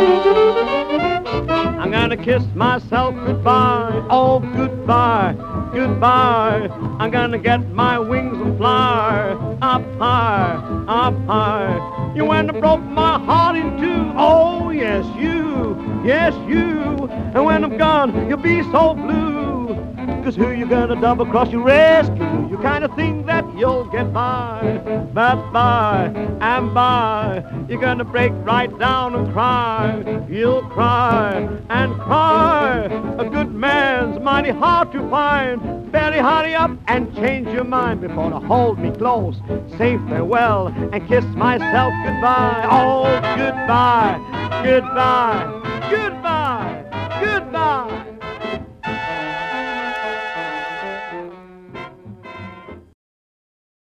I'm gonna kiss myself goodbye, oh goodbye, goodbye. I'm gonna get my wings and fly up high, up high. You went and broke my heart in two, oh yes you, yes you. And when I'm gone, you'll be so blue. 'Cause who you gonna double cross your rescue? You kind of think that you'll get by, but by and by, you're gonna break right down and cry. You'll cry and cry. A good man's mighty hard to find. Better hurry up and change your mind before to hold me close, say farewell and kiss myself goodbye. Oh, goodbye, goodbye, goodbye, goodbye.